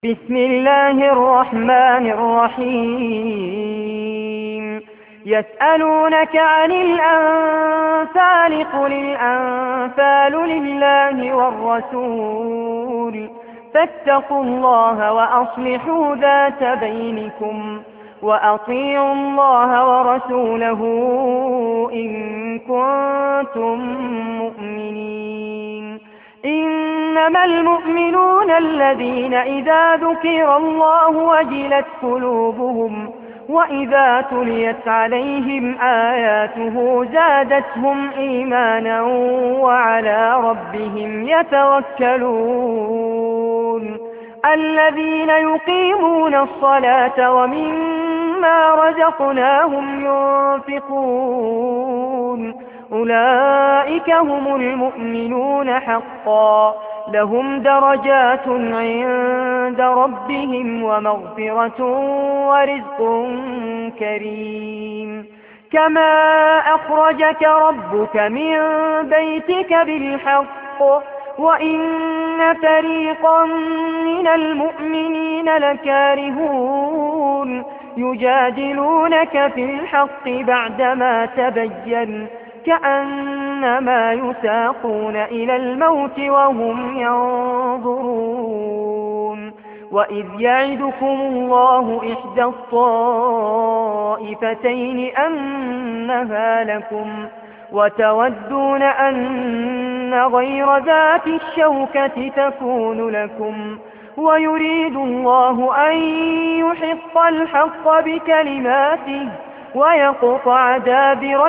بسم الله الرحمن الرحيم. يسألونك عن الأنفال قل الأنفال لله والرسول فاتقوا الله وأصلحوا ذات بينكم وأطيعوا الله ورسوله إن كنتم مؤمنين. إنما المؤمنون الذين إذا ذكر الله وجلت قلوبهم وإذا تليت عليهم آياته زادتهم إيمانا وعلى ربهم يتوكلون. الذين يقيمون الصلاة ومما رزقناهم ينفقون أولئك هم المؤمنون حقا لهم درجات عند ربهم ومغفرة ورزق كريم. كما أخرجك ربك من بيتك بالحق وإن فريقا من المؤمنين لكارهون يجادلونك في الحق بعدما تبين كأنما يساقون إلى الموت وهم ينظرون. وإذ يعدكم الله إحدى الطائفتين أنها لكم وتودون أن غير ذات الشوكة تكون لكم ويريد الله أن يحق الحق بكلماته ويقطع دابر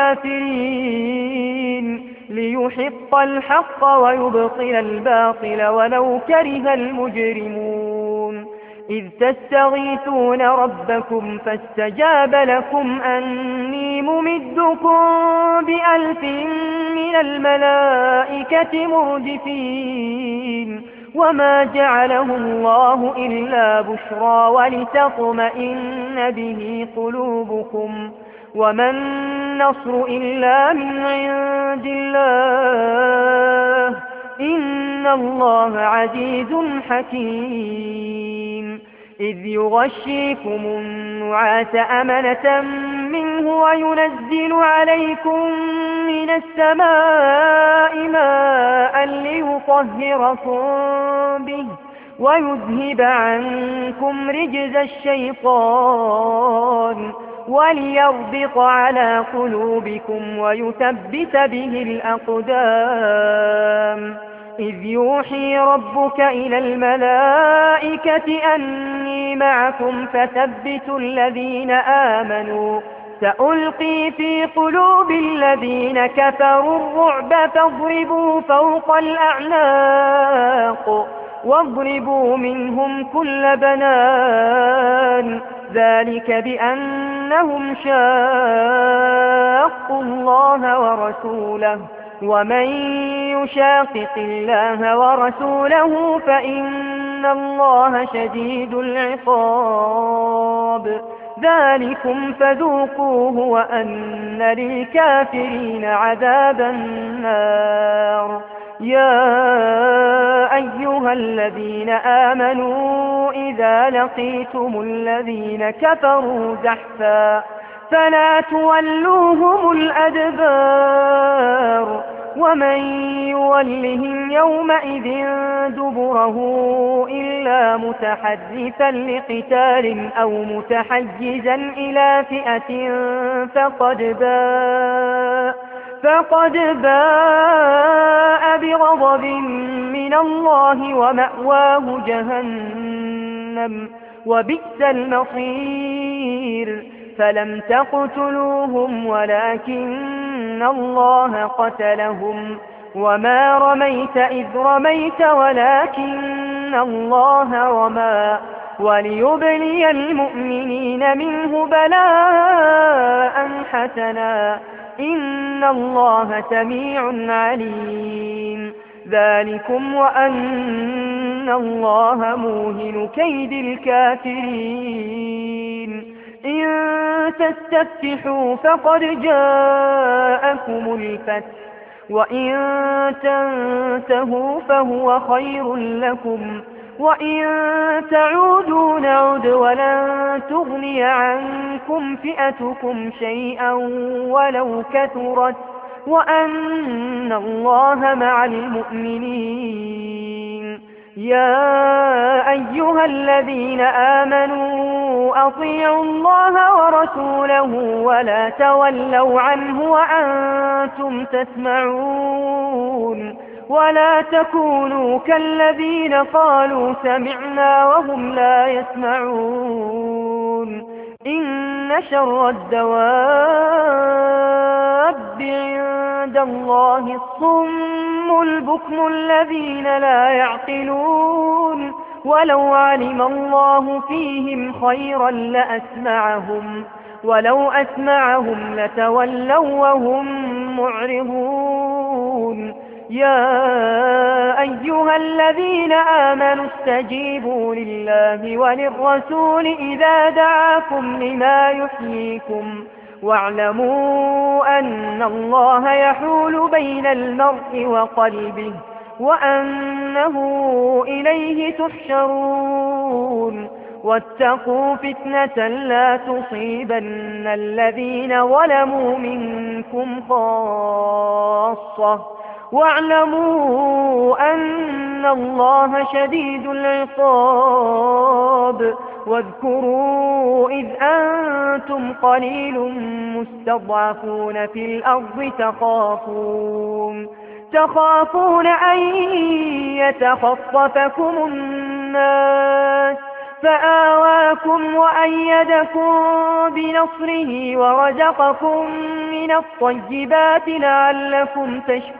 الكافرين ليحق الحق ويبطل الباطل ولو كره المجرمون. إذ تستغيثون ربكم فاستجاب لكم أني ممدكم ب1000 من الملائكة مردفين وما جعله الله إلا بشرى ولتطمئن به قلوبكم وما النصر إلا من عند الله إن الله عزيز حكيم. إذ يغشيكم النعاس أمنة منه وينزل عليكم من السماء ماء ليطهركم به ويذهب عنكم رجز الشيطان وليربط على قلوبكم ويثبت به الأقدام. إذ يوحي ربك إلى الملائكة أني معكم فثبتوا الذين آمنوا سألقي في قلوب الذين كفروا الرعب فاضربوا فوق الأعناق واضربوا منهم كل بنان ذلك بأنهم شاقوا الله ورسوله ومن يشاقق الله ورسوله فإن الله شديد العقاب. ذلكم فذوقوه وأن للكافرين عذاب النار. يا أيها الذين آمنوا إذا لقيتم الذين كفروا زحفا فلا تولوهم الأدبار ومن يولهم يومئذ دبره إلا متحرفا لقتال أو متحيزا إلى فئة فقد باء بغضب من الله ومأواه جهنم وبئس المصير. فلم تقتلوهم ولكن الله قتلهم وما رميت إذ رميت ولكن الله رمى وليبلي المؤمنين منه بلاء حسنا إن الله سميع عليم. ذلكم وأن الله موهن كيد الكافرين. إن تستفتحوا فقد جاءكم الفتح وإن تنتهوا فهو خير لكم وإن تعودوا نعد ولن تغني عنكم فئتكم شيئا ولو كثرت وأن الله مع المؤمنين. يا أيها الذين آمنوا أطيعوا الله ورسوله ولا تولوا عنه وأنتم تسمعون ولا تكونوا كالذين قالوا سمعنا وهم لا يسمعون. إن شر الدواب عند الله الصم البكم الذين لا يعقلون. ولو علم الله فيهم خيرا لأسمعهم ولو أسمعهم لتولوا وهم معرضون. يا أيها الذين آمنوا استجيبوا لله وللرسول إذا دعاكم لما يحييكم واعلموا أن الله يحول بين المرء وقلبه وأنه إليه تحشرون. واتقوا فتنة لا تصيبن الذين ظلموا منكم خاصة واعلموا أن الله شديد العقاب. واذكروا إذ أنتم قليل مستضعفون في الأرض تخافون أن يتخطفكم الناس فآواكم وأيدكم بنصره ورزقكم من الطيبات لعلكم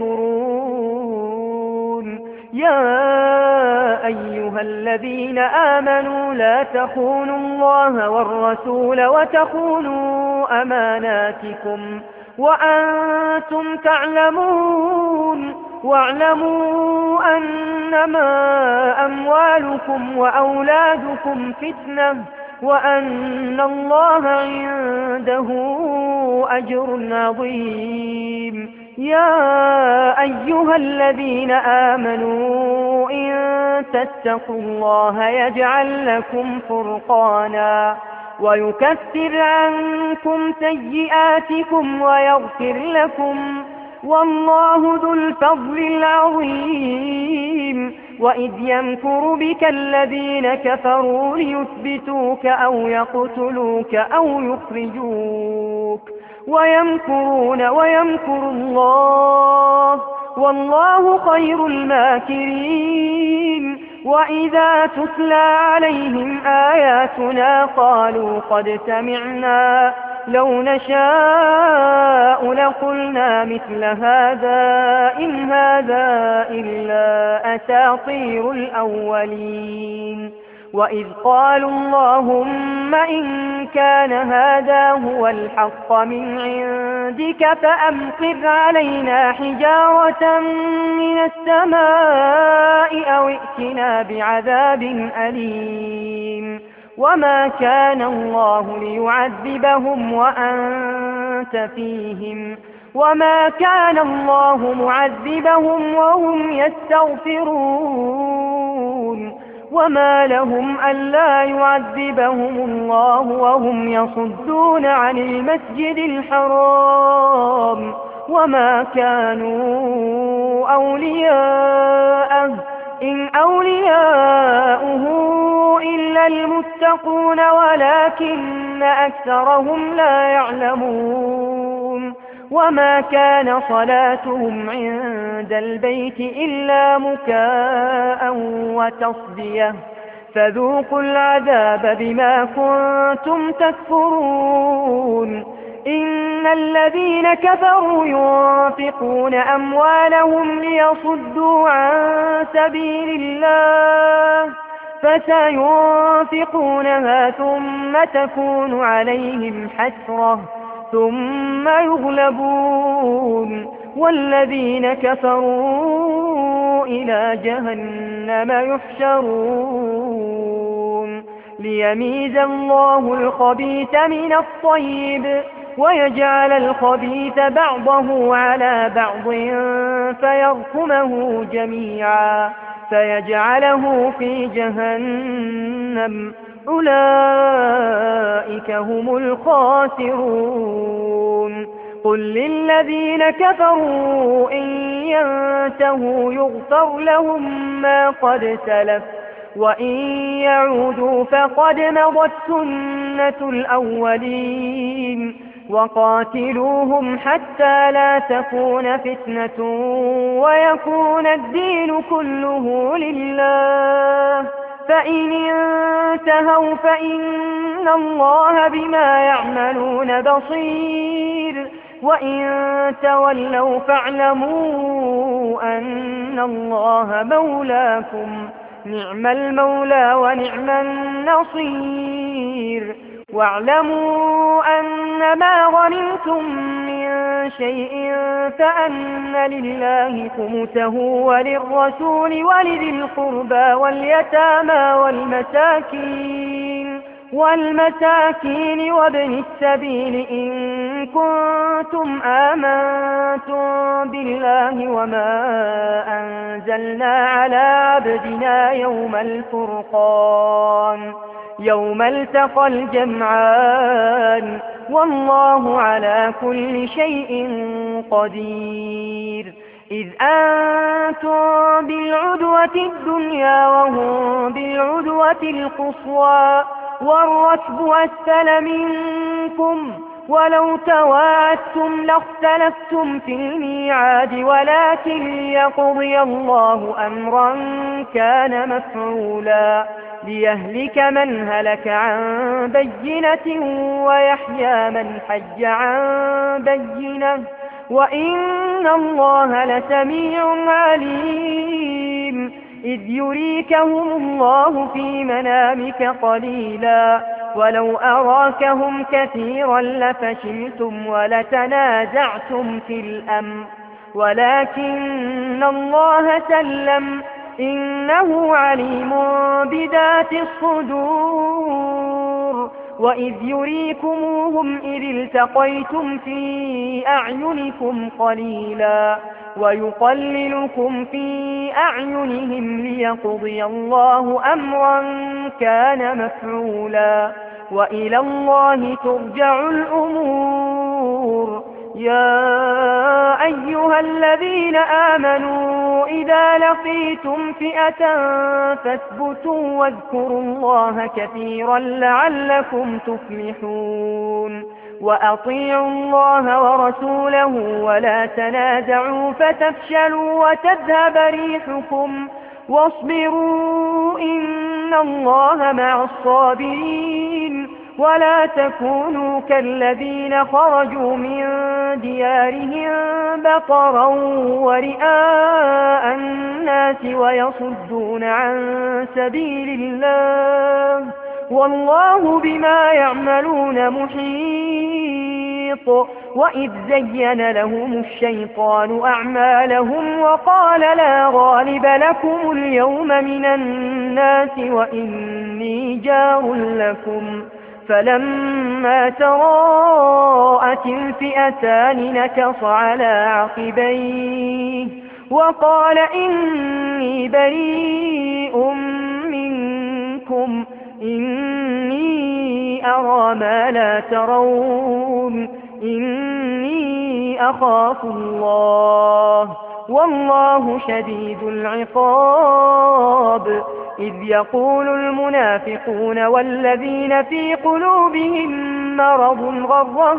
تشكرون. يا أيها الذين آمنوا لا تخونوا الله والرسول وتخونوا أماناتكم وأنتم تعلمون. واعلموا أنما أموالكم وأولادكم فتنة وأن الله عنده أجر عظيم. يا أيها الذين آمنوا إن تتقوا الله يجعل لكم فرقانا ويكفر عنكم سيئاتكم ويغفر لكم والله ذو الفضل العظيم. وإذ يمكر بك الذين كفروا ليثبتوك أو يقتلوك أو يخرجوك ويمكرون ويمكر الله والله خير الماكرين. وإذا تتلى عليهم آياتنا قالوا قد سمعنا لو نشاء لقلنا مثل هذا إن هذا إلا أساطير الأولين. وإذ قالوا اللهم إن كان هذا هو الحق من عندك فأمطر علينا حجارة من السماء أو ائتنا بعذاب أليم. وما كان الله ليعذبهم وأنت فيهم وما كان الله معذبهم وهم يستغفرون. وما لهم ألا يعذبهم الله وهم يصدون عن المسجد الحرام وما كانوا أولياءه إن أولياؤه إلا المتقون ولكن أكثرهم لا يعلمون. وما كان صلاتهم عند البيت إلا مكاء وتصدية فذوقوا العذاب بما كنتم تكفرون. إن الذين كفروا ينفقون أموالهم ليصدوا عن سبيل الله فسينفقونها ثم تكون عليهم حسرة ثم يغلبون والذين كفروا إلى جهنم يحشرون. ليميز الله الخبيث من الطيب ويجعل الخبيث بعضه على بعض فيركمه جميعا فيجعله في جهنم أولئك هم الخاسرون قل للذين كفروا إن ينتهوا يغفر لهم ما قد سلف وإن يعودوا فقد مضت سنة الأولين وقاتلوهم حتى لا تكون فتنة ويكون الدين كله لله فإن انتهوا فإن الله بما يعملون بصير وإن تولوا فاعلموا أن الله مولاكم نعم المولى ونعم النصير واعلموا أن ما غنمتم من شيء فأن لله خمسه وللرسول ولذي القربى واليتامى والمساكين وابن السبيل إن كنتم آمنتم بالله وما أنزلنا على عبدنا يوم الفرقان يوم التقى الجمعان والله على كل شيء قدير إذ أنتم بالعدوة الدنيا وهم بالعدوة القصوى والركب أسفل منكم ولو تواعدتم لاختلفتم في الميعاد ولكن ليقضي الله أمرا كان مفعولا ليهلك من هلك عن بينة ويحيى من حج عن بينة وإن الله لسميع عليم إذ يريكهم الله في منامك قليلا ولو أراكهم كثيرا لفشلتم ولتنازعتم في الأمر ولكن الله سلم إنه عليم بذات الصدور وإذ يريكموهم إذ التقيتم في أعينكم قليلا ويقللكم في أعينهم ليقضي الله أمرا كان مفعولا وإلى الله ترجع الأمور يا أيها الذين آمنوا إذا لقيتم فئة فاثبتوا واذكروا الله كثيرا لعلكم تفلحون وأطيعوا الله ورسوله ولا تنازعوا فتفشلوا وتذهب ريحكم واصبروا إن الله مع الصابرين ولا تكونوا كالذين خرجوا من ديارهم بطرا ورئاء الناس ويصدون عن سبيل الله والله بما يعملون محيط وإذ زين لهم الشيطان أعمالهم وقال لا غالب لكم اليوم من الناس وإني جار لكم فلما تراءت الفئتان نكص على عقبيه وقال إني بريء منكم إني أرى ما لا ترون إني أخاف الله والله شديد العقاب إذ يقول المنافقون والذين في قلوبهم مرض غر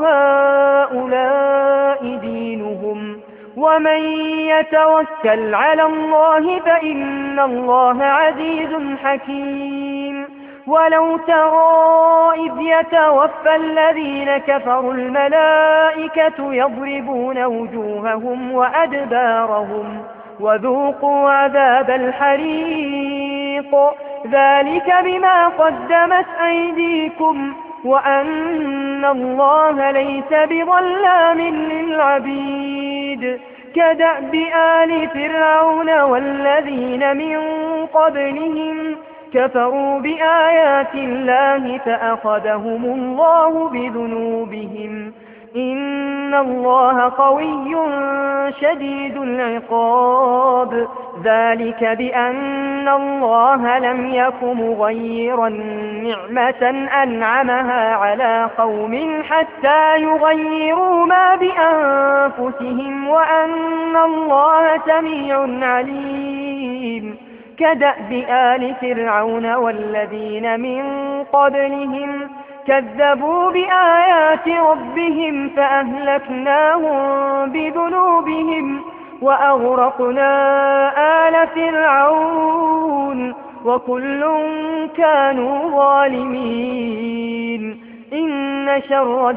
هؤلاء دينهم ومن يتوكل على الله فإن الله عزيز حكيم ولو ترى إذ يتوفى الذين كفروا الملائكة يضربون وجوههم وأدبارهم وذوقوا عذاب الحريق ذلك بما قدمت أيديكم وأن الله ليس بظلام للعبيد كدأب آل فرعون والذين من قبلهم كفروا بآيات الله فأخذهم الله بذنوبهم إن الله قوي شديد العقاب ذلك بأن الله لم يك مغيرا نعمة أنعمها على قوم حتى يغيروا ما بأنفسهم وأن الله سميع عليم كدأب آل فرعون والذين من قبلهم كذبوا بآيات ربهم فأهلكناهم بذنوبهم وأغرقنا آل فرعون وكل كانوا ظالمين إن شر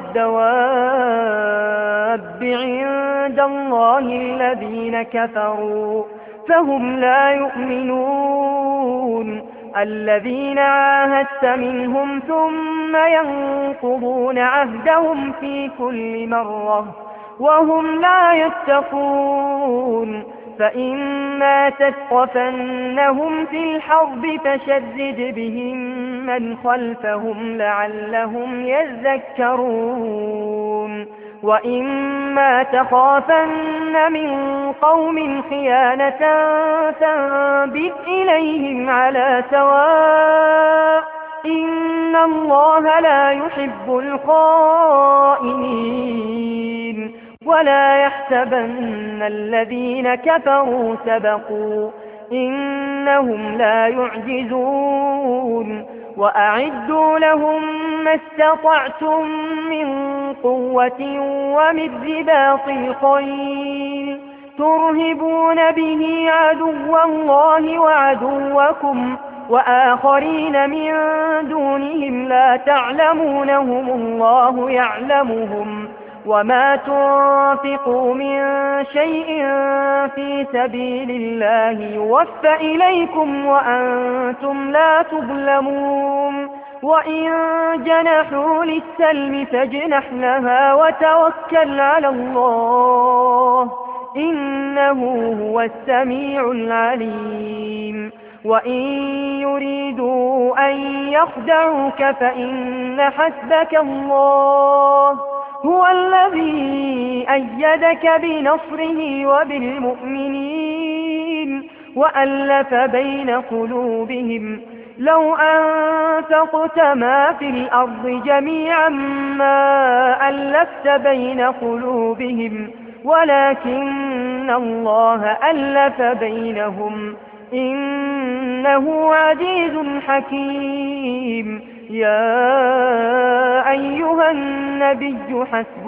الدواب عند الله الذين كفروا فهم لا يؤمنون الذين عاهدت منهم ثم ينقضون عهدهم في كل مرة وهم لا يتقون فإما تثقفنهم في الحرب فشدد بهم من خلفهم لعلهم يذكرون وإما تخافن من قوم خيانة فانبذ إليهم على سواء إن الله لا يحب الخائنين ولا يحسبن الذين كفروا سبقوا إنهم لا يعجزون وأعدوا لهم ما استطعتم من قوة ومن رباط الخيل ترهبون به عدو الله وعدوكم وآخرين من دونهم لا تعلمونهم الله يعلمهم وما تنفقوا من شيء في سبيل الله يوفى إليكم وأنتم لا تظلمون وإن جنحوا للسلم فاجنح لها وتوكل على الله إنه هو السميع العليم وإن يريدوا أن يخدعوك فإن حسبك الله هو الذي أيدك بنصره وبالمؤمنين وألف بين قلوبهم لو أنفقت ما في الأرض جميعا ما ألفت بين قلوبهم ولكن الله ألف بينهم إنه عزيز حكيم يا أيها النبي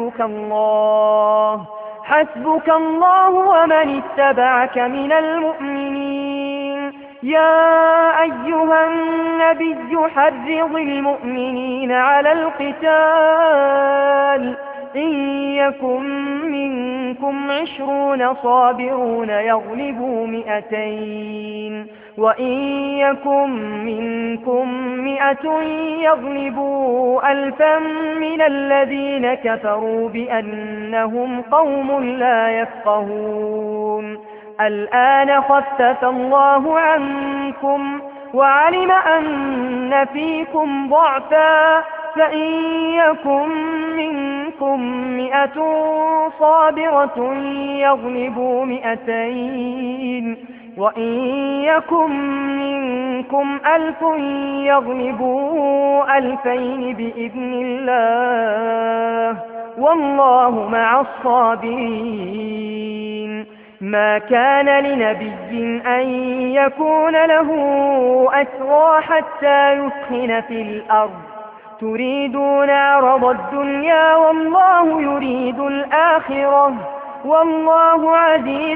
حسبك الله ومن اتبعك من المؤمنين يا أيها النبي حرض المؤمنين على القتال إن يكن منكم 20 صابرون يغلبوا 200 وإن يكن منكم 100 يغلبوا 1000 من الذين كفروا بأنهم قوم لا يفقهون الآن خفف الله عنكم وعلم أن فيكم ضعفا فإن يكن منكم 100 صابرة يغلبوا 200 وإن يكن منكم 1000 يغلبوا 2000 بإذن الله والله مع الصابرين ما كان لنبي أن يكون له أسرى حتى يثخن في الأرض تريدون عرض الدنيا والله يريد الآخرة والله عزيز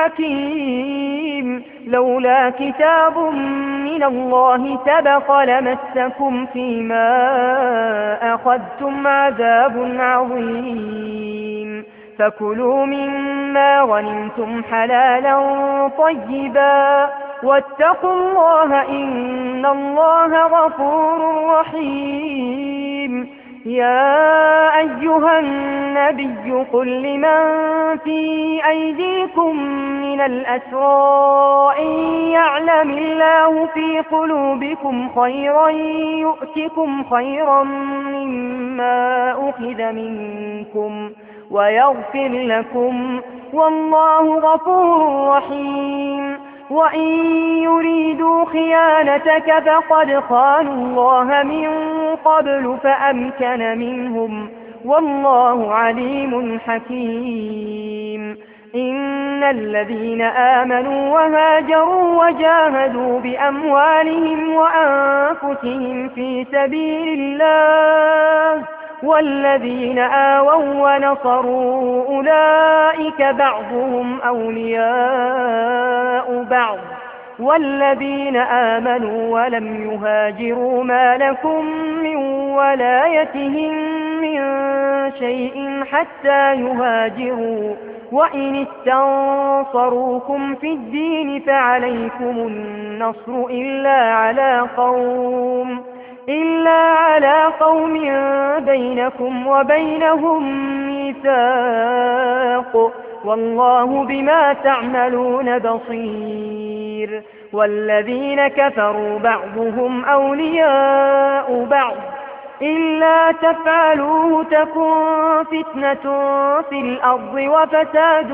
حكيم لولا كتاب من الله سبق لمسكم فيما أخذتم عذاب عظيم فكلوا مما غنمتم حلالا طيبا واتقوا الله إن الله غفور رحيم يا أيها النبي قل لمن في أيديكم من الأسرى إن يعلم الله في قلوبكم خيرا يؤتكم خيرا مما أخذ منكم ويغفر لكم والله غفور رحيم وإن يريدوا خيانتك فقد خانوا الله من قبل فأمكن منهم والله عليم حكيم إن الذين آمنوا وهاجروا وجاهدوا بأموالهم وأنفسهم في سبيل الله والذين آووا ونصروا أولئك بعضهم أولياء بعض والذين آمنوا ولم يهاجروا ما لكم من ولايتهم من شيء حتى يهاجروا وإن استنصروكم في الدين فعليكم النصر إلا على قوم بينكم وبينهم ميثاق والله بما تعملون بصير والذين كفروا بعضهم أولياء بعض إلا تفعلوه تكن فتنة في الأرض وفساد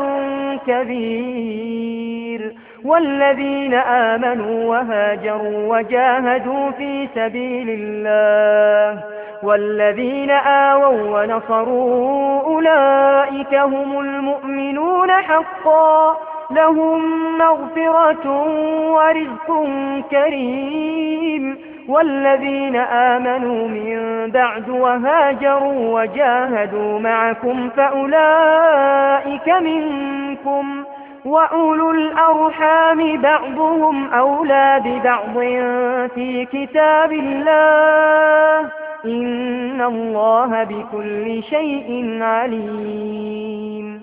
كبير والذين آمنوا وهاجروا وجاهدوا في سبيل الله والذين آووا ونصروا أولئك هم المؤمنون حقا لهم مغفرة ورزق كريم والذين آمنوا من بعد وهاجروا وجاهدوا معكم فأولئك منكم وأولو الأرحام بعضهم أولى ببعض في كتاب الله إن الله بكل شيء عليم